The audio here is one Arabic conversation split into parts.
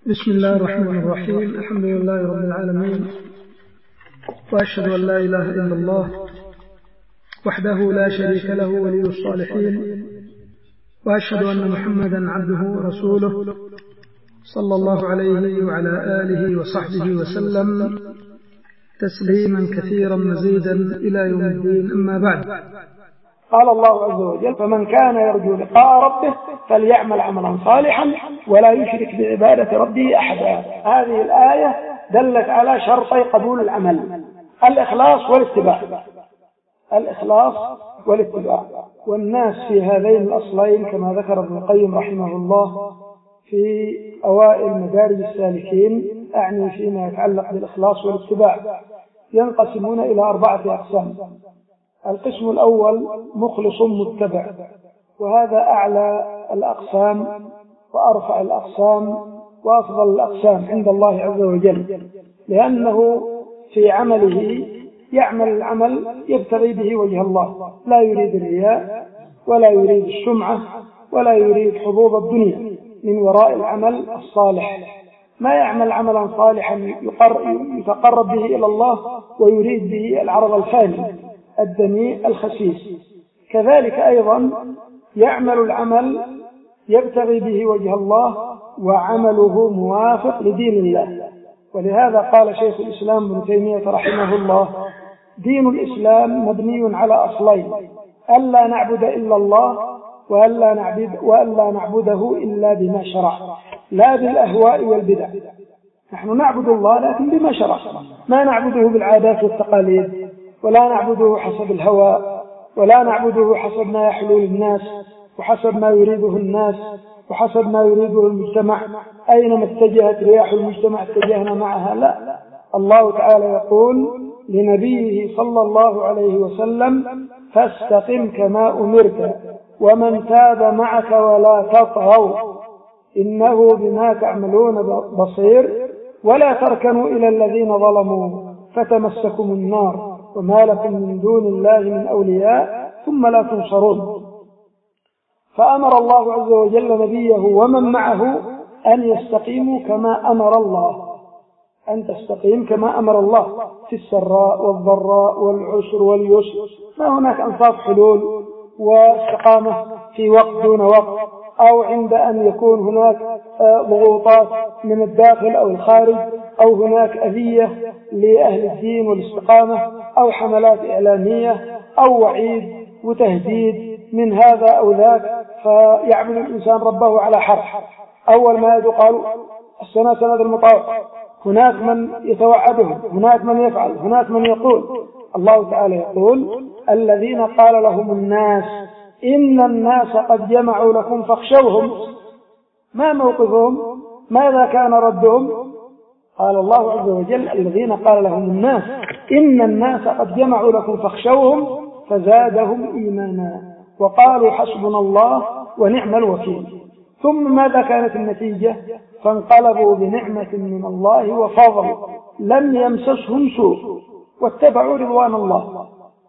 بسم الله الرحمن الرحيم. الحمد لله رب العالمين، وأشهد أن لا إله إلا الله وحده لا شريك له ولي الصالحين، وأشهد أن محمدا عبده ورسوله صلى الله عليه وعلى آله وصحبه وسلم تسليما كثيرا مزيدا إلى يوم الدين. أما بعد، قال الله عز وجل: فمن كان يرجو لقاء ربه فليعمل عملا صالحا ولا يشرك بعبادة ربه أحدا. هذه الآية دلت على شرطي قبول العمل: الإخلاص والاتباع. الإخلاص والاتباع، والناس في هذين الأصلين كما ذكر ابن القيم رحمه الله في أوائل مدارج السالكين، أعني فيما يتعلق بالإخلاص والاتباع، ينقسمون إلى 4 أقسام. القسم الأول مخلص متبع، وهذا أعلى الأقسام وأرفع الأقسام وأفضل الأقسام عند الله عز وجل، لأنه في عمله يعمل العمل يبتغي به وجه الله، لا يريد الرياء ولا يريد السمعة ولا يريد حظوظ الدنيا من وراء العمل الصالح. ما يعمل عملا صالحا يتقرب به إلى الله ويريد به العرض الفاني الدنيء الخسيس. كذلك أيضا يعمل العمل يبتغي به وجه الله وعمله موافق لدين الله. ولهذا قال شيخ الإسلام ابن تيمية رحمه الله: دين الإسلام مبني على أصلين: ألا نعبد إلا الله وألا نعبده إلا بما شرع، لا بالأهواء والبدع. نحن نعبد الله لكن بما شرع، ما نعبده بالعادات والتقاليد، ولا نعبده حسب الهوى، ولا نعبده حسب ما يحلو للناس وحسب ما يريده الناس وحسب ما يريده المجتمع. أينما اتجهت رياح المجتمع اتجهنا معها. لا، الله تعالى يقول لنبيه صلى الله عليه وسلم: فاستقم كما أمرت ومن تاب معك ولا تطغوا إنه بما تعملون بصير ولا تركنوا إلى الذين ظلموا فتمسكم النار وما لكم من دون الله من أولياء ثم لا تنصرون. فأمر الله عز وجل نبيه ومن معه أن يستقيموا كما أمر الله، أن تستقيم كما أمر الله في السراء والضراء والعسر واليسر. ما هناك أنصاف حلول واستقامة في وقت دون وقت، أو عند أن يكون هناك ضغوطات من الداخل أو الخارج، أو هناك أذية لأهل الدين والاستقامة، أو حملات إعلامية، أو وعيد وتهديد من هذا أو ذاك، فيعمل الإنسان ربه على حرف. أول ما قالوا السنة سنة المطاوع، هناك من يتوعدهم، هناك من يفعل، هناك من يقول. الله تعالى يقول: الذين قال لهم الناس إن الناس قد جمعوا لكم فاخشوهم. ما موقفهم؟ ماذا كان ردهم؟ قال الله عز وجل: الذين قال لهم الناس إن الناس قد جمعوا لكم فاخشوهم فزادهم إيمانا وقالوا حسبنا الله ونعم الوكيل. ثم ماذا كانت النتيجة؟ فانقلبوا بنعمة من الله وفضل لم يمسسهم سوء واتبعوا رضوان الله.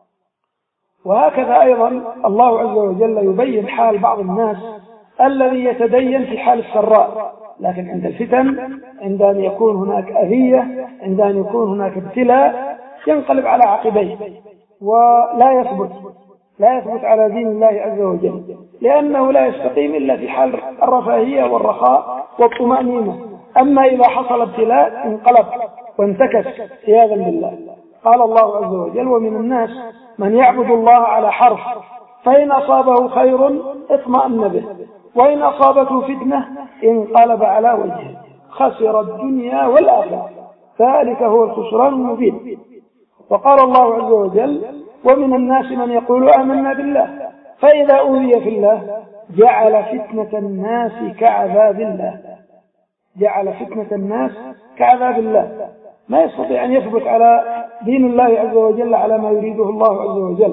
وهكذا أيضا الله عز وجل يبين حال بعض الناس الذي يتدين في حال السراء، لكن عند الفتن، عند أن يكون هناك أذية، عند أن يكون هناك ابتلاء، ينقلب على عقبيه ولا يثبت على دين الله عز وجل، لأنه لا يستقيم إلا في حال الرفاهية والرخاء والطمأنينة. أما إذا حصل ابتلاء انقلب وانتكس عياذا بالله. قال الله عز وجل: ومن الناس من يعبد الله على حرف فإن أصابه خير اطمأن به وإن أصابته فتنة انقلب على وجهه خسر الدنيا والآخرة ذلك هو الخسران المبين. وقال الله عز وجل: ومن الناس من يقول آمنا بالله فإذا أوذي في الله جعل فتنة الناس كعذاب الله. جعل فتنة الناس كعذاب الله. ما يستطيع أن يثبت على دين الله عز وجل على ما يريده الله عز وجل.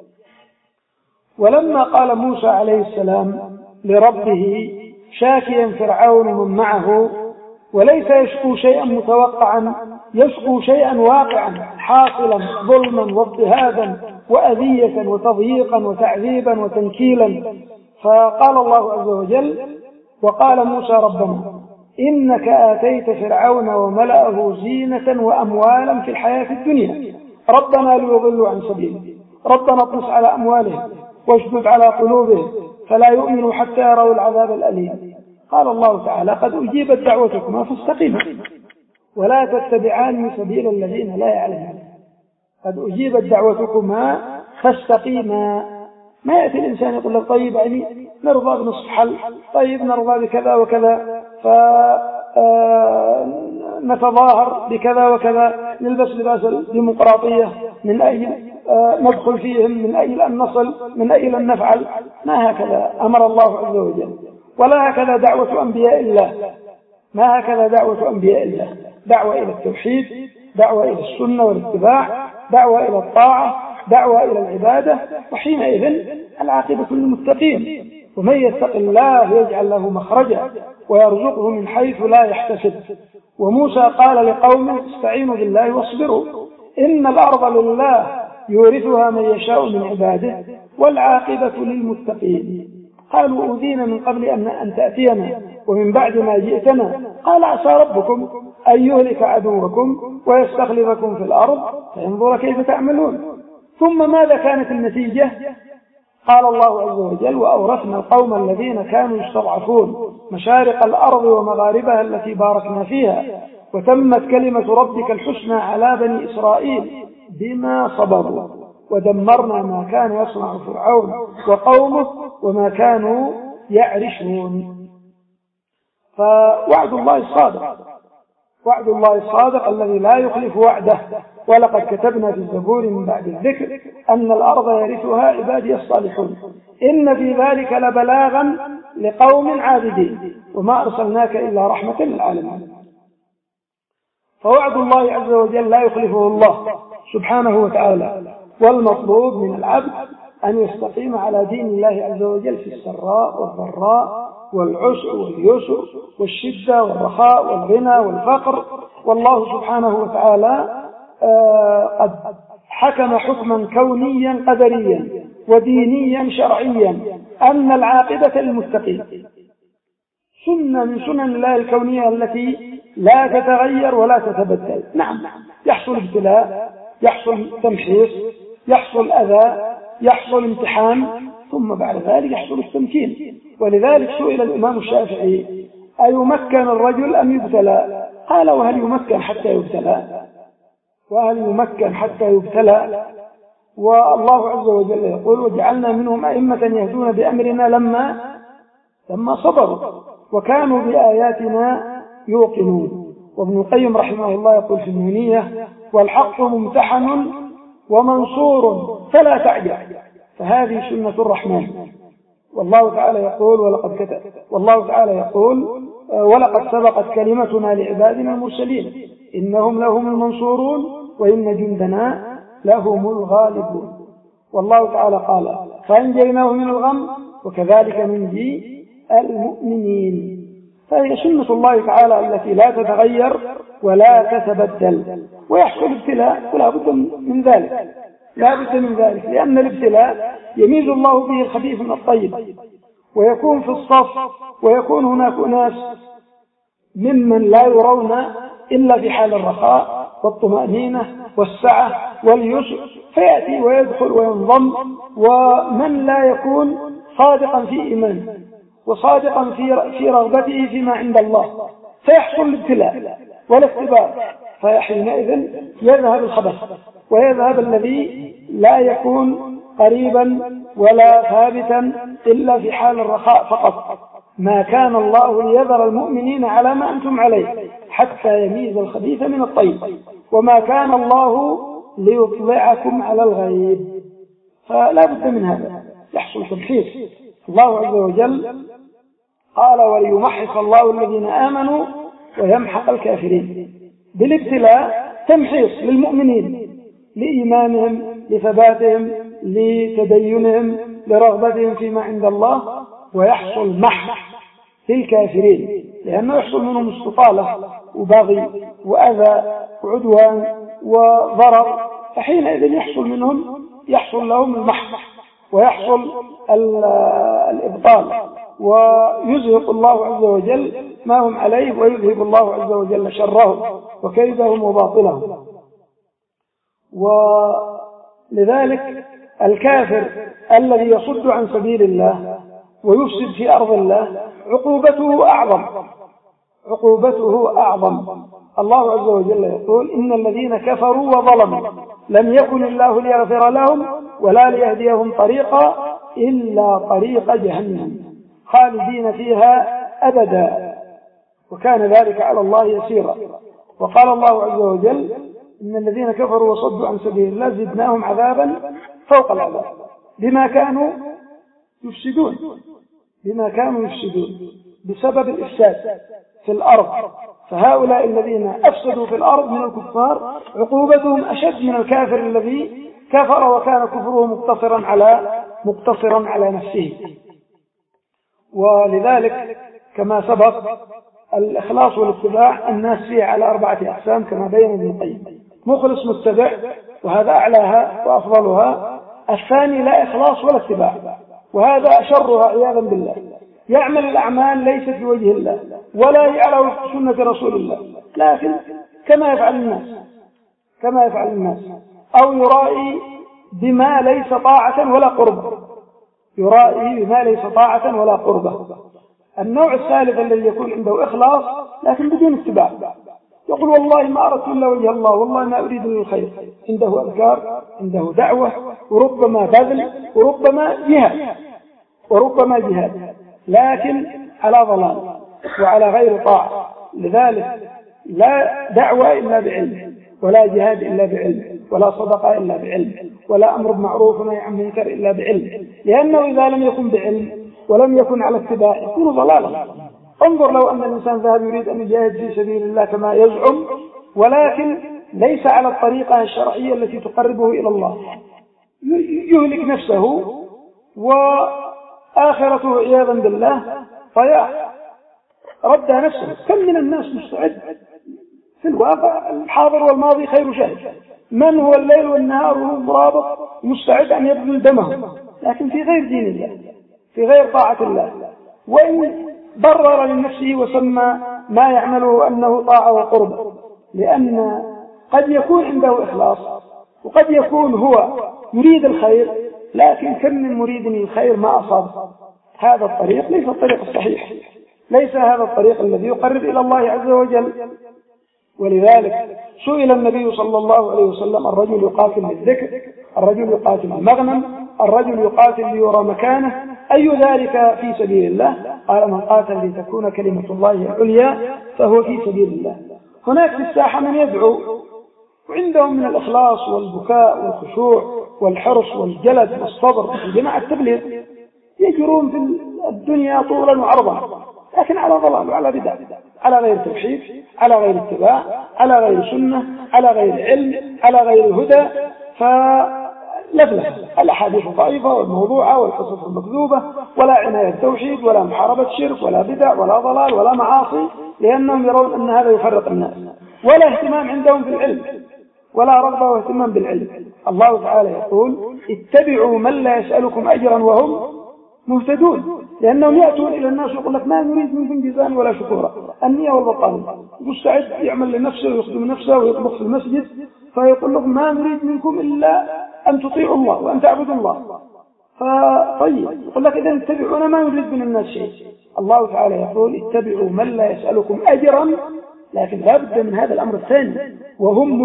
ولما قال موسى عليه السلام لربه شاكيا فرعون ومن معه وليس يشكو شيئا متوقعا، يشكو شيئا واقعا حاصلا ظلما واضطهادا وأذية وتضييقا وتعذيبا وتنكيلا، فقال الله عز وجل: وقال موسى ربنا إنك آتيت فرعون وملأه زينة وأموالا في الحياة الدنيا ربنا ليضلوا عن سبيلك ربنا اطمس على أموالهم واشدد على قلوبهم فلا يؤمنوا حتى يروا العذاب الأليم. قال الله تعالى قد أجيبت دعوتكما فاستقيما ولا تتبعان سبيل الذين لا يعلمون. قد أجيبت دعوتكما فاستقيما. ما يأتي الإنسان يقول لك طيب يعني نرضى بنصف حل، طيب نرضى بكذا وكذا، فنتظاهر بكذا وكذا، نلبس لباس الديمقراطية، من أجل ندخل فيهم، من أجل أن نصل، من أجل أن نفعل. ما هكذا أمر الله عز وجل، ولا هكذا دعوة أنبياء الله. ما هكذا دعوة أنبياء الله. دعوة إلى التوحيد، دعوة إلى السنة والاتباع، دعوة إلى الطاعة، دعوة إلى العبادة، وحينئذ العاقبة للمتقين. ومن يتق الله يجعل له مخرجا ويرزقه من حيث لا يحتسب. وموسى قال لقومه استعينوا بالله واصبروا إن الأرض لله يورثها من يشاء من عباده والعاقبة للمتقين. قالوا أوذينا من قبل أن تأتينا ومن بعد ما جئتنا قال عسى ربكم أن يهلك عدوكم ويستخلفكم في الأرض فينظر كيف تعملون. ثم ماذا كانت النتيجة؟ قال الله عز وجل وأورثنا القوم الذين كانوا يستضعفون مشارق الأرض ومغاربها التي باركنا فيها وتمت كلمة ربك الحسنى على بني إسرائيل بما صبروا ودمرنا ما كان يصنع فرعون وقومه وما كانوا يعرشون. فوعد الله الصادق، وعد الله الصادق الذي لا يخلف وعده. ولقد كتبنا في الزبور من بعد الذكر أن الأرض يرثها عبادي الصالحون إن في ذلك لبلاغا لقوم عابدين وما أرسلناك إلا رحمة للعالمين. فوعد الله عز وجل لا يخلفه الله سبحانه وتعالى. والمطلوب من العبد أن يستقيم على دين الله عز وجل في السراء والضراء والعسر واليسر والشدة والرخاء والغنى والفقر. والله سبحانه وتعالى قد حكم حكما كونيا قدريا ودينيا شرعيا أن العاقبة للمتقين. سنة من سنن الله الكونية التي لا تتغير ولا تتبدل. نعم يحصل ابتلاء، يحصل تمحيص، يحصل أذى، يحصل امتحان، ثم بعد ذلك يحصل التمكين. ولذلك سئل الإمام الشافعي أيمكن الرجل أم يبتلى؟ قال وهل يمكن حتى يبتلى؟ وهل يمكن حتى يبتلى؟ والله عز وجل يقول وجعلنا منهم أئمة يهدون بأمرنا لما صبروا وكانوا بآياتنا يوقنون. وابن القيم رحمه الله يقول في النونية والحق ممتحن ومنصور فلا تعجل. فهذه سنة الرحمن. والله تعالى يقول ولقد سبقت كلمتنا لعبادنا المرسلين إنهم لهم المنصورون وإن جندنا لهم الغالبون. والله تعالى قال فأنجيناه من الغم وكذلك ننجي المؤمنين. فهي سنة الله تعالى التي لا تتغير ولا تتبدل. ويحصل ابتلاء ولا بد من ذلك، لا بد من ذلك، لأن الابتلاء يميز الله به الخبيث من الطيب. ويكون في الصف ويكون هناك ناس ممن لا يرون إلا في حال الرخاء والطمأنينة والسعة واليسر، فيأتي ويدخل وينضم. ومن لا يكون صادقا في إيمانه وصادقا في رغبته فيما عند الله فيحصل الابتلاء والاختبار، فحينئذ يذهب الخبث ويذهب الذي لا يكون قريبا ولا ثابتا إلا في حال الرخاء فقط. ما كان الله ليذر المؤمنين على ما أنتم عليه حتى يميز الخبيث من الطيب وما كان الله ليطلعكم على الغيب. فلا بد من هذا، يحصل تمحيص. الله عز وجل قال وليمحص الله الذين آمنوا ويمحق الكافرين. بالابتلاء تمحيص للمؤمنين لإيمانهم، لثباتهم، لتدينهم، لرغبتهم فيما عند الله، ويحصل محق للكافرين لأنه يحصل منهم استطالة وبغي وأذى وعدوان وضرر، فحينئذ يحصل لهم المحق ويحصل الإبطال ويزهق الله عز وجل ما هم عليه ويذهب الله عز وجل شرهم وكيدهم وباطلهم. ولذلك الكافر الذي يصد عن سبيل الله ويفسد في أرض الله عقوبته أعظم. الله عز وجل يقول إن الذين كفروا وظلموا لم يكن الله ليغفر لهم ولا ليهديهم طريقا إلا طريق جهنم خالدين فيها أبدا وكان ذلك على الله يسيرا. وقال الله عز وجل إن الذين كفروا وصدوا عن سبيل الله زدناهم عذابا فوق العذاب بما كانوا يفسدون بسبب الإفساد في الأرض. فهؤلاء الذين أفسدوا في الأرض من الكفار عقوبتهم أشد من الكافر الذي كفر وكان كفره مقتصرا على نفسه. ولذلك كما سبق الإخلاص والاتباع الناس فيه على 4 أقسام كما بين ابن القيم: مخلص متبع وهذا أعلاها وأفضلها، الثاني لا إخلاص ولا اتباع وهذا أشرها عياذا بالله، يعمل الأعمال ليست بوجه الله ولا يعلم سنة رسول الله لكن كما يفعل الناس أو يرائي بما ليس طاعة ولا قربة. النوع الثالث الذي يكون عنده إخلاص لكن بدون اتباع، يقول والله ما أردت إلا وجه الله، والله ما أريد إلا الخير، عنده أذكار، عنده دعوة، وربما بذل وربما جهاد لكن على ضلال وعلى غير طاعة. لذلك لا دعوة إلا بعلم ولا جهاد إلا بعلم ولا صدقة إلا بعلم ولا أمر بمعروف ونهي عن منكر إلا بعلم، لأنه إذا لم يكن بعلم ولم يكن على اتباع يكون ضلالا. انظر لو أن الإنسان ذهب يريد أن يجاهد في سبيل الله كما يزعم ولكن ليس على الطريقة الشرعية التي تقربه إلى الله، يهلك نفسه وآخرته عياذا بالله ضياع، رد نفسه. كم من الناس مستعد في الواقع الحاضر والماضي خير شاهد، من هو الليل والنهار وهو مرابط مستعد أن يبذل دمه لكن في غير دين الله، في غير طاعة الله، وإن برر لنفسه وسمى ما يعمله أنه طاعة وقربة، لأن قد يكون عنده إخلاص وقد يكون هو يريد الخير لكن كم من مريد للخير ما أصاب. هذا الطريق ليس الطريق الصحيح، ليس هذا الطريق الذي يقرب إلى الله عز وجل. ولذلك سئل النبي صلى الله عليه وسلم: الرجل يقاتل للذكر، الرجل يقاتل للمغنم، الرجل يقاتل ليرى مكانه، أي ذلك في سبيل الله؟ قال: من قاتل لتكون كلمة الله العليا فهو في سبيل الله. هناك في الساحة من يدعو وعندهم من الإخلاص والبكاء والخشوع والحرص والجلد والصبر جماعة التبليغ، يجرون في الدنيا طولا وعرضا لكن على ضلال وعلى بدع، على غير توحيد، على غير اتباع، على غير سنة، على غير علم، على غير هدى، فلفلف الأحاديث الضعيفة والموضوعة والقصص المكذوبة، ولا عناية التوحيد ولا محاربة الشرك ولا بدع ولا ضلال ولا معاصي، لأنهم يرون أن هذا يفرق الناس، ولا اهتمام عندهم في العلم ولا رغبة واهتمام بالعلم. الله تعالى يقول: اتبعوا من لا يسألكم أجرا وهم مهتدون، لأنهم يأتون إلى الناس ويقول لك: ما نريد منكم جزاء ولا شكورا، النية والبطالة، مستعد يعمل لنفسه ويخدم نفسه ويطبخ في المسجد، فيقول لهم: ما نريد منكم إلا أن تطيعوا الله وأن تعبدوا الله. فطيب يقول لك: إذا اتبعونا ما نريد من الناس شيء. الله تعالى يقول: اتبعوا من لا يسألكم أجرا، لكن لا بد من هذا الأمر الثاني، وهم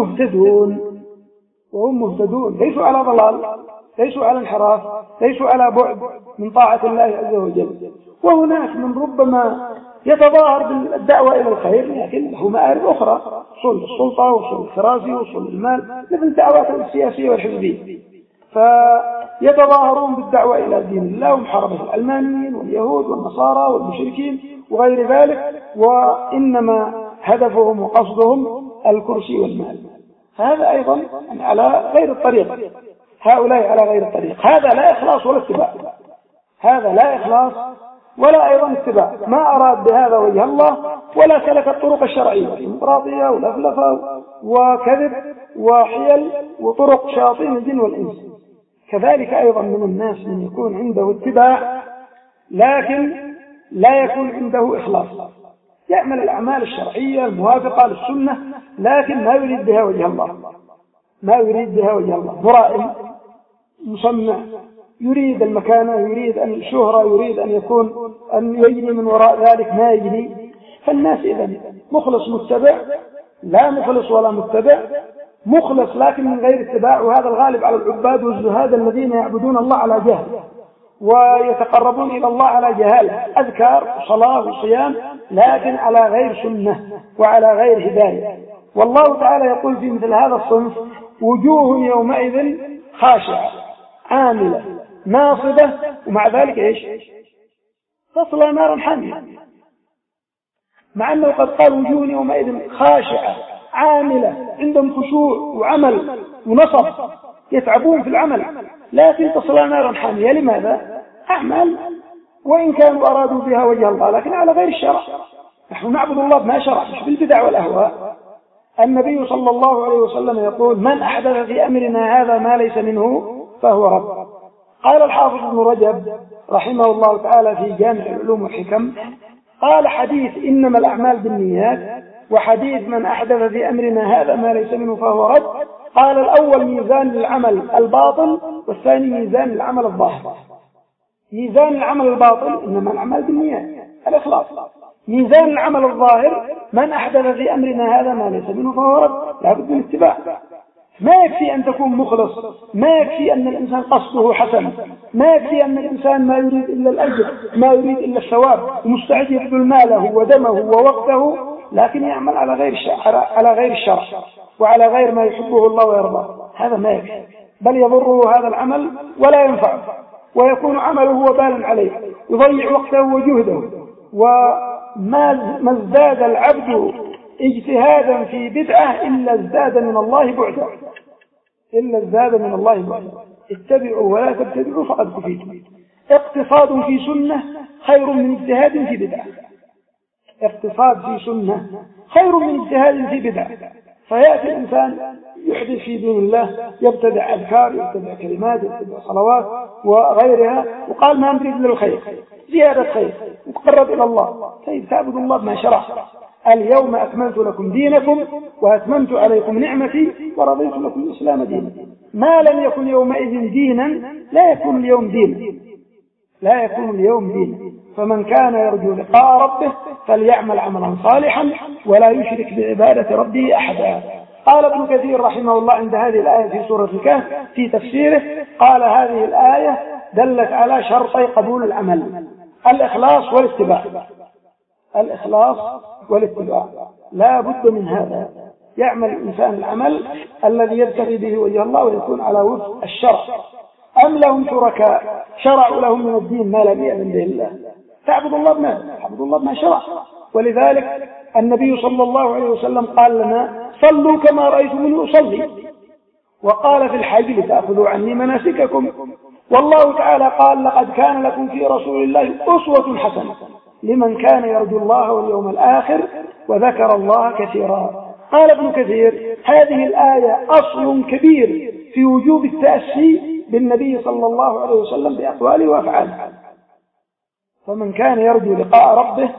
مهتدون، ليسوا على ضلال، ليسوا على انحراف، ليسوا على بعد من طاعة الله عز وجل. وهناك من ربما يتظاهر بالدعوة إلى الخير لكن له مآرب أخرى، وصول السلطة وصول الكراسي وصول المال، مثل الدعوات السياسية والحزبية، فيتظاهرون بالدعوة إلى دين الله ومحاربة العلمانيين واليهود والنصارى والمشركين وغير ذلك، وإنما هدفهم وقصدهم الكرسي والمال. هذا أيضا على غير الطريق، هؤلاء على غير الطريق. هذا لا إخلاص ولا اتباع، هذا لا إخلاص ولا أيضا اتباع، ما أراد بهذا وجه الله ولا سلك الطرق الشرعية، ديمقراطية ولفلفة وكذب وحيل وطرق شياطين الجن والإنس. كذلك أيضا من الناس من يكون عنده اتباع لكن لا يكون عنده إخلاص، يعمل الأعمال الشرعية الموافقة للسنة، لكن ما يريد بها وجه الله، ما يريد بها وجه الله، مرائم مصنع، يريد المكانة، يريد الشهرة، يريد أن يجري من وراء ذلك ما يجري. فالناس إذن مخلص متبع، لا مخلص ولا متبع، مخلص لكن من غير اتباع، وهذا الغالب على العباد والزهاد الذين يعبدون الله على جهل ويتقربون إلى الله على جهالة، أذكار وصلاة وصيام لكن على غير سنة وعلى غير هداية. والله تعالى يقول في مثل هذا الصنف: وجوه يومئذ خاشعة عاملة ناصبة، ومع ذلك إيش؟ تصلى نارا حامية، مع أنه قد قال وجوه يومئذ خاشعة عاملة، عندهم خشوع وعمل ونصب، يتعبون في العمل، لكن تصلى نارا حامية. لماذا؟ أعمال وإن كانوا أرادوا بها وجه الله لكن على غير الشرع. نحن نعبد الله بما شرع مش بالبدع والأهواء. النبي صلى الله عليه وسلم يقول: من أحدث في أمرنا هذا ما ليس منه فهو رد. قال الحافظ ابن رجب رحمه الله تعالى في جامع العلوم والحكم، قال: حديث إنما الأعمال بالنيات، وحديث من أحدث في أمرنا هذا ما ليس منه فهو رد، قال: الأول ميزان للعمل الباطل، والثاني ميزان للعمل الظاهر. ميزان العمل الباطل إنما الأعمال بالنيات، الإخلاص. ميزان العمل الظاهر: من أحدث في أمرنا هذا ما ليس منه فهو رد، لا بد من اتباع. ما يكفي أن تكون مخلص، ما يكفي أن الإنسان قصده حسن، ما يكفي أن الإنسان ما يريد إلا الأجر، ما يريد إلا الثواب، ومستعد يبذل ماله ودمه ووقته، لكن يعمل على غير الشرع وعلى غير ما يحبه الله ويرضاه. هذا ما يكفي، بل يضره هذا العمل ولا ينفعه، ويكون عمله وبالا عليه، يضيع وقته وجهده. وما ازداد العبد اجتهادا في بدعة إلا ازداد من الله بعدا، إلا ازداد من الله بعدا. اتبعوا ولا تبتدعوا فقد كفيتم. اقتصاد في سنة خير من اجتهاد في بدعة، اقتصاد في سنة خير من اجتهاد في بدعة. فيأتي الإنسان يحدث في دين الله، يبتدع أذكار، يبتدع كلمات، يبتدع صلوات وغيرها، وقال ما نريد للخير، زيادة خير وتقرب إلى الله. طيب تعبد الله بما شرع. اليوم أكملت لكم دينكم وأتممت عليكم نعمتي ورضيت لكم الإسلام دينا. ما لم يكن يومئذ دينا لا يكون اليوم دينا، لا يكون اليوم دينا. فمن كان يرجو لقاء ربه فليعمل عملا صالحا ولا يشرك بعبادة ربه أحدا. قال ابن كثير رحمه الله عند هذه الآية في سورة الكهف في تفسيره، قال: هذه الآية دلت على شرطي قبول العمل: الإخلاص والاتباع. الإخلاص والاتباع لا بد من هذا. يعمل الإنسان العمل الذي يبتغي به وجه الله ويكون على وفق الشرع. أم لهم شركاء شرعوا لهم من الدين ما لم يأذن به الله. تعبد الله بما تعبد الله بما شرع. ولذلك النبي صلى الله عليه وسلم قال لنا: صلوا كما رأيتموني أصلي. وقال في الحج: لتأخذوا عني مناسككم. والله تعالى قال: لقد كان لكم في رسول الله أسوة حسنة لمن كان يرجو الله واليوم الآخر وذكر الله كثيرا. قال ابن كثير: هذه الآية أصل كبير في وجوب التأسي بالنبي صلى الله عليه وسلم بأقواله وأفعاله. فمن كان يرجو لقاء ربه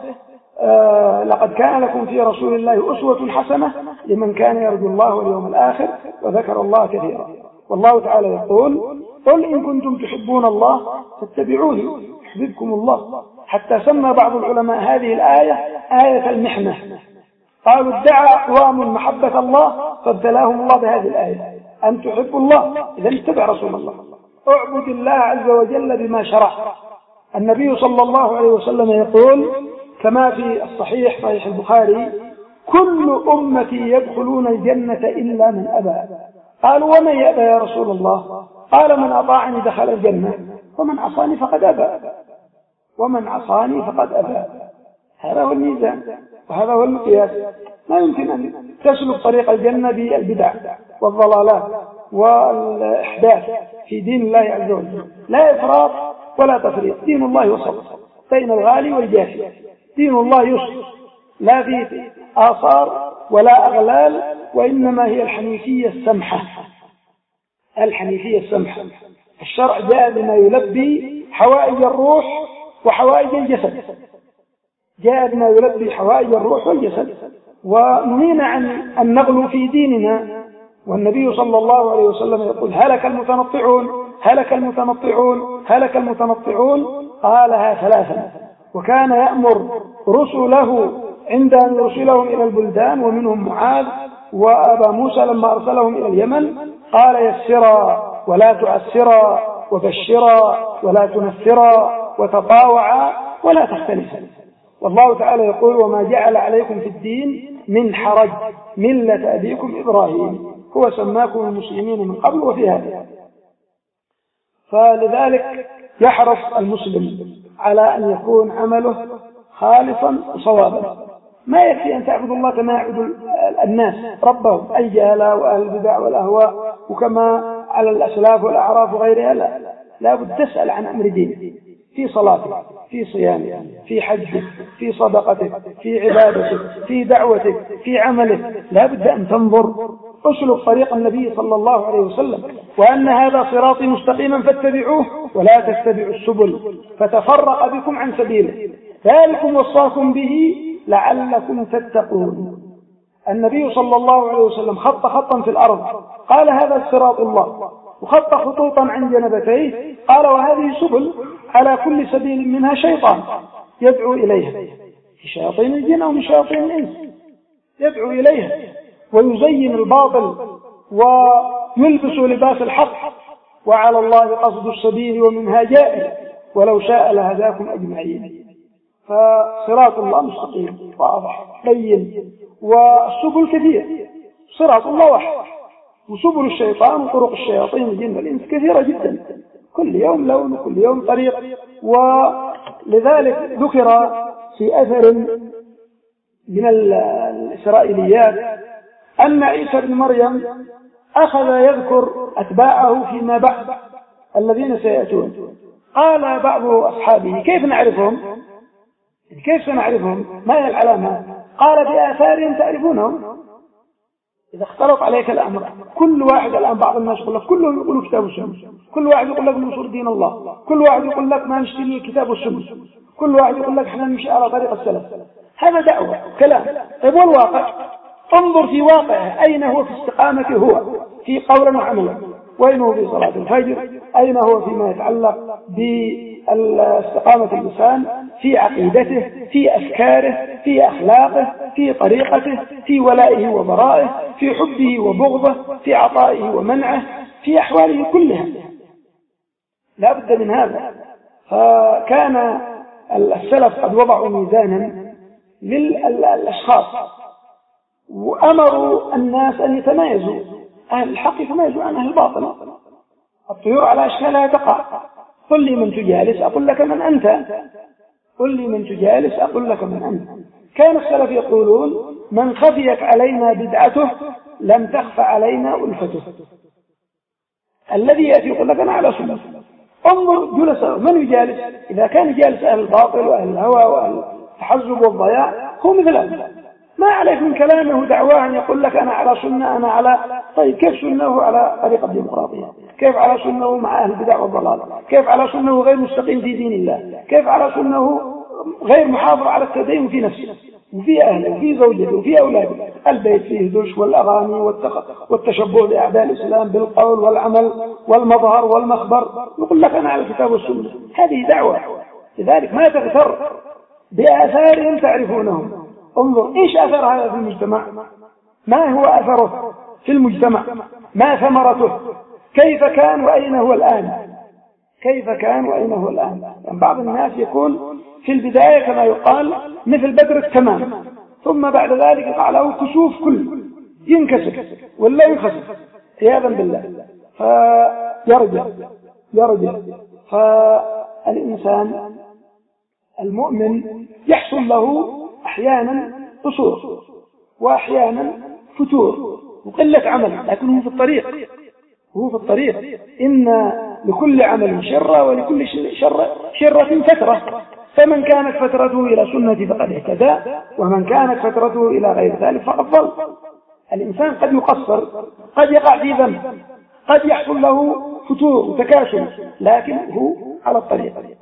لقد كان لكم في رسول الله أسوة حسنة لمن كان يرجو الله واليوم الآخر وذكر الله كثيرا. والله تعالى يقول: قل إن كنتم تحبون الله فاتبعوني يحببكم الله. حتى سمى بعض العلماء هذه الآية آية المحنة. قالوا: ادعى أقوام محبة الله فابتلاهم الله بهذه الآية، أن تحبوا الله إذا اتبع رسول الله، اعبد الله عز وجل بما شرع. النبي صلى الله عليه وسلم يقول كما في الصحيح صحيح البخاري: كل أمتي يدخلون الجنة إلا من أبى. قالوا: ومن يأبى يا رسول الله؟ قال: من أطاعني دخل الجنة ومن عصاني فقد أبى، ومن عصاني فقد أبى. هذا هو الميزان وهذا هو المقياس. ما يمكن أن تسلك طريق الجنة بالبدع والضلالات والإحداث في دين الله عز وجل. لا إفراط ولا تفريط. دين الله وسط بين الغالي والجافي. دين الله يسر، لا في آثار ولا أغلال، وإنما هي الحنيفية السمحة. الحنيفية السمحة. الشرع جاء بما يلبي حوائج الروح وحوائج الجسد. جاء بما يلبي حوائج الروح والجسد، ونهينا عن أن نغلو في ديننا. والنبي صلى الله عليه وسلم يقول هلك المتنطعون هلك المتنطعون هلك المتنطعون، قالها ثلاثا. وكان يأمر رسله عند أن يرسلهم إلى البلدان، ومنهم معاذ وأبا موسى لما أرسلهم إلى اليمن قال يسرا ولا تعسرا، وبشرا ولا تنفرا، وتطاوعا ولا تختلفا. والله تعالى يقول وما جعل عليكم في الدين من حرج ملة أبيكم إبراهيم هو سماكم المسلمين من قبل وفي هذا. فلذلك يحرص المسلم على أن يكون عمله خالصا وصوابا. ما يكفي أن تعبد الله كما يعبد الناس ربهم، الجهلة وأهل البدع والأهواء، وكما على الأسلاف والأعراف وغيرها. لا بد تسأل عن أمر دينك، في صلاتك، في صيامك، في حجك، في صدقتك، في عبادتك، في دعوتك، في عملك. لا بد أن تنظر أسلك طريق النبي صلى الله عليه وسلم، وأن هذا صراطي مستقيما فاتبعوه ولا تتبعوا السبل فتفرق بكم عن سبيله ذلكم وصاكم به لعلكم تتقون. النبي صلى الله عليه وسلم خط خطا في الأرض قال هذا صراط الله، وخط خطوطا عن جنبتيه قال وهذه سبل على كل سبيل منها شيطان يدعو إليها، في شياطين الجن أو من شياطين الإنس يدعو إليها ويزين الباطل ويلبس لباس الحق، وعلى الله قصد السبيل ومنها جائر ولو شاء لهداكم أجمعين. فصراط الله مستقيم واضح بين، والسبل كثير، صراط الله واحد، وسبل الشيطان وطرق الشياطين الجن والإنس كثيرة جدا، كل يوم لون وكل يوم طريق. ولذلك ذكر في أثر من الإسرائيليات أن عيسى بن مريم أخذ يذكر أتباعه فيما بعد الذين سيأتون. قال بعض أصحابه كيف نعرفهم؟ كيف سنعرفهم؟ ما هي العلامة؟ قال بآثارهم تعرفونهم. إذا اختلط عليك الأمر، كل واحد الآن بعض الناس يقول لك كلهم يقولوا كتاب والسنة، كل واحد يقول لك ننصر دين الله، كل واحد يقول لك ما نشتري الكتاب والسنة، كل واحد يقول لك احنا نمشي على طريق السلف. هذا دعوة كلام. طيب والواقع؟ انظر في واقعه أين هو في استقامته، هو في قولا وعملا، وأين هو في صلاة الفجر، أين هو فيما يتعلق باستقامة الإنسان في عقيدته، في أفكاره، في أخلاقه، في طريقته، في ولائه وبرائه، في حبه وبغضه، في عطائه ومنعه، في أحواله كلها. لا بد من هذا. فكان السلف قد وضعوا ميزانا للأشخاص وأمروا الناس أن يتميزوا، أهل الحق يتميزوا عن أهل الباطل. الطيور على أشكالها تقع، قل لي من تجالس أقول لك من أنت، قل لي من تجالس أقول لك من أنت. كان السلف يقولون من خفيت علينا بدعته لم تخف علينا ألفته. الذي يأتي يقول لك أنا على سنة، انظر جلسه من يجالس. إذا كان جالس أهل الباطل وأهل الهوى وأهل التحزب والضياع هو مثله، ما عليك من كلامه دعواه أن يقول لك أنا على سنة أنا على. طيب كيف سنه على طريقة الديمقراطية؟ كيف على سنه مع أهل البدع والضلال؟ كيف على سنه غير مستقيم في دين الله؟ كيف على سنه غير محافظ على التدين في نفسه وفي أهله وفي زوجته وفي أولاده؟ البيت فيه دش والأغاني والتشبه بأعداء الإسلام بالقول والعمل والمظهر والمخبر، يقول لك أنا على الكتاب والسنة. هذه دعوة. لذلك ما تغتر بآثارهم تعرفونهم. انظر إيش أثر هذا في المجتمع، ما هو أثره في المجتمع، ما ثمرته، كيف كان وأين هو الآن، كيف كان وأين هو الآن. يعني بعض الناس يكون في البداية كما يقال مثل بدر التمام، ثم بعد ذلك يقع له كسوف كل ينكسر ولا ينخسف عياذا بالله، فيرجع. فالإنسان المؤمن يحصل له أحيانا قصور وأحيانا فتور وقلة عمل، لكن هو في الطريق. إن لكل عمل شرة ولكل شرة فترة، فمن كانت فترته إلى سنة فقد اهتدى، ومن كانت فترته إلى غير ذلك فقد ضل. الإنسان قد يقصر، قد يقع في ذنب، قد يحصل له فتور وتكاسل، لكن هو على الطريق.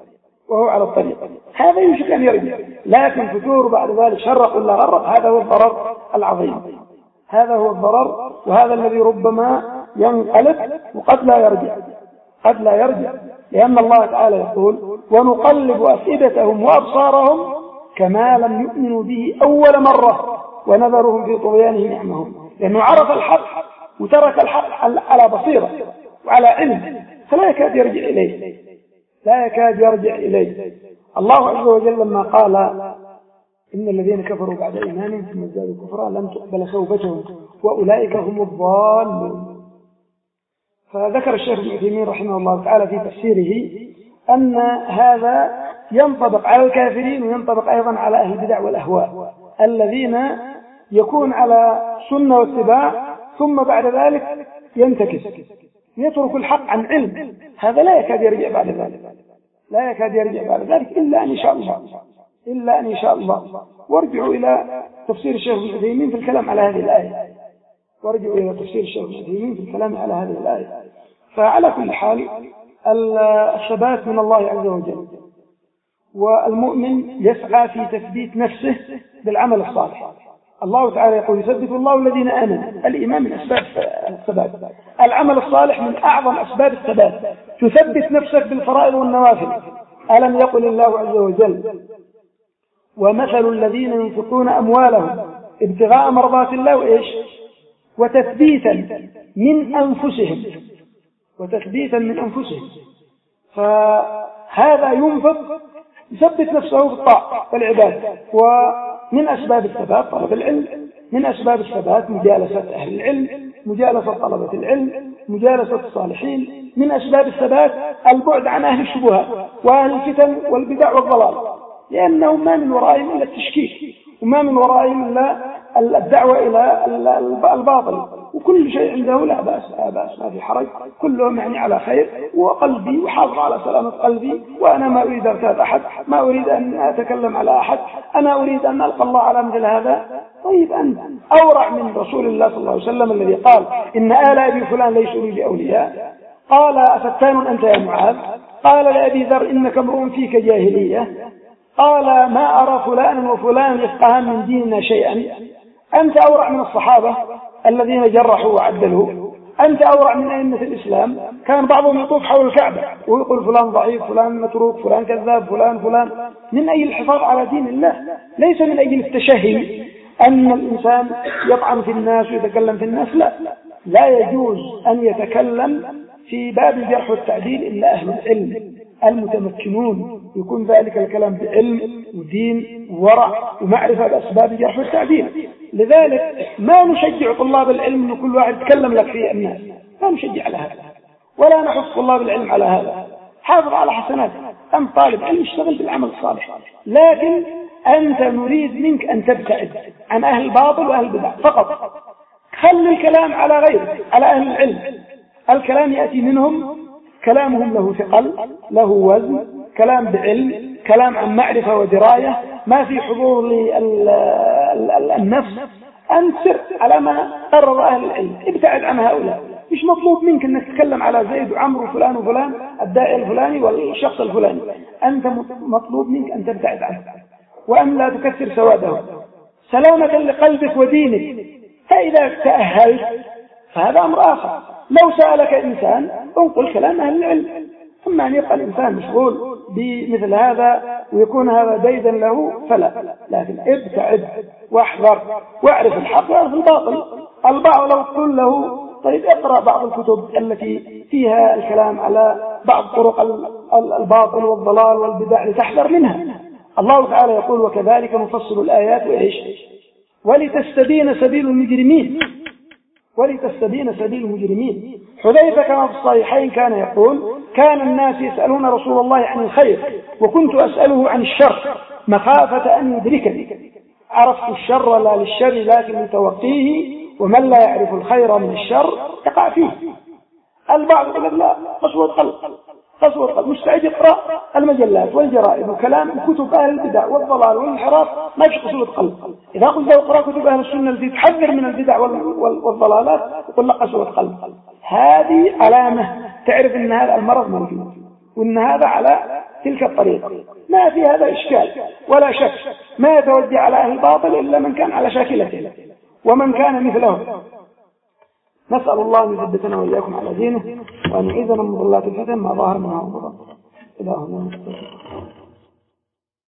وهو على الطريق، هذا يمكن أن يرجع. لكن فتور بعد ذلك شرق ولا غرب، هذا هو الضرر العظيم، هذا هو الضرر، وهذا الذي ربما ينقلب وقد لا يرجع، قد لا يرجع، لأن الله تعالى يقول ونقلب أفئدتهم وأبصارهم كما لم يؤمنوا به أول مرة ونذرهم في طغيانهم يعمهون، لأنه عرف الحق وترك الحق على بصيرة وعلى علم، فلا يكاد يرجع إليه، لا يكاد يرجع إليه. الله عز وجل لما قال إن الذين كفروا بعد إيمانهم ثم ازدادوا كفرا لن تقبل توبتهم وأولئك هم الضالون. فذكر الشيخ ابن عثيمين رحمه الله تعالى في تفسيره أن هذا ينطبق على الكافرين وينطبق أيضا على أهل البدع والأهواء الذين يكون على سنة واتباع ثم بعد ذلك ينتكس يترك الحق عن علم، هذا لا يكاد يرجع بعد ذلك، لا يكاد يرجع بعد ذلك إلا أن يشاء الله، إلا أن يشاء الله. وارجعوا إلى تفسير الشيخ ابن عثيمين في الكلام على هذه الآية، وارجعوا إلى تفسير الشيخ ابن عثيمين في الكلام على هذه الآية. فعلى كل حال الثبات من الله عز وجل، والمؤمن يسعى في تثبيت نفسه بالعمل الصالح. الله تعالى يقول يثبت الله الذين آمنوا، الإيمان من أسباب الثبات، العمل الصالح من أعظم أسباب الثبات، تثبت نفسك بالفرائض والنوافل. ألم يقل الله عز وجل ومثل الذين ينفقون أموالهم ابتغاء مرضات الله وإيش وتثبيتا من أنفسهم، وتثبيتا من أنفسهم، فهذا ينفق يثبت نفسه بالطاعة والعبادة. ومن أسباب الثبات طلب العلم، من أسباب الثبات مجالسة أهل العلم، مجالسة طلبة العلم، مجالسة الصالحين. من أسباب الثبات البعد عن أهل الشبهات وأهل الفتن والبدع والضلال، لأنهم ما من ورائهم إلا التشكيك، وما من ورائهم إلا الدعوة إلى الباطل، وكل شيء عنده لا بأس لا بأس ما في حرج، كلهم يعني على خير، وقلبي وحافظ على سلامة قلبي، وأنا ما أريد أرتاب أحد، ما أريد أن أتكلم على أحد، أنا أريد أن ألقى الله على مثل هذا. طيب أنت أورع من رسول الله صلى الله عليه وسلم الذي قال إن آل أبي فلان ليسوا لي بأولياء، قال أفتان أنت يا معاذ، قال لأبي ذر إنك امرؤ فيك جاهلية، قال ما أرى فلانا وفلان يفقهان من ديننا شيئا. أنت أورع من الصحابة الذين جرحوا وعدلوا، أنت أورع من أئمة الإسلام، كان بعضهم يطوف حول الكعبة ويقول فلان ضعيف، فلان متروك، فلان كذاب، فلان، من أجل الحفاظ على دين الله، ليس من أجل التشهي أن الإنسان يطعن في الناس ويتكلم في الناس، لا يجوز أن يتكلم في باب الجرح والتعديل إلا أهل العلم المتمكنون، يكون ذلك الكلام بعلم ودين وورع ومعرفة بأسباب الجرح والتعديل. لذلك ما نشجع طلاب العلم أن كل واحد يتكلم لك في الناس، لا نشجع على هذا، ولا نحث طلاب العلم على هذا. حافظ على حسناتك، أنت طالب علم اشتغل بالعمل الصالح، لكن أنت نريد منك أن تبتعد عن أهل الباطل وأهل البدع فقط. خلي الكلام على غيرك، على أهل العلم، الكلام يأتي منهم، كلامهم له ثقل، له وزن، كلام بعلم، كلام عن معرفة ودراية، ما في حضور للنفس. أنسر على ما قرر أهل العلم، ابتعد عن هؤلاء. مش مطلوب منك أنك تتكلم على زيد وعمر وفلان وفلان، الداعي الفلاني والشخص الفلاني، أنت مطلوب منك أن تبتعد عنه وأن لا تكثر سواده سلامة لقلبك ودينك. فإذا تأهلت فهذا أمر آخر. لو سألك إنسان انقل كلام أهل العلم، أما أن يبقى الإنسان مشغول بمثل هذا ويكون هذا ديدا له فلا، لكن ابتعد واحذر واعرف الحق واعرف الباطل. البعض لو تقول له طيب اقرأ بعض الكتب التي فيها الكلام على بعض طرق الباطل والضلال والبدع لتحذر منها. الله تعالى يقول وكذلك نفصل الآيات وإيش ولتستبين سبيل المجرمين، ولتستبين سبيل المجرمين. حذيفة كما في الصحيحين كان يقول كان الناس يسألون رسول الله عن الخير وكنت أسأله عن الشر مخافة أن يدركني. عرفت الشر لا للشر لكن لتوقيه، ومن لا يعرف الخير من الشر يقع فيه. البعض يقول لا قسوة قلب، قسوة قلب، مستعد يقرأ المجلات والجرائد وكلام كتب أهل البدع والضلال والانحراف، ما في قسوة قلب. إذا قلت له اقرأ كتب أهل السنة التي تحذر من البدع والضلالات يقول لك قسوة قلب. هذه علامة تعرف أن هذا المرض موجود، وأن هذا على تلك الطريقة، ما في هذا إشكال ولا شك. ما يتوجه على أهل الباطل إلا من كان على شاكلته ومن كان مثله. نسأل الله أن يثبتنا وإياكم على دينه وأن يعيذنا من ضلات الفتن ما ظهر منها وما بطن. إلهنا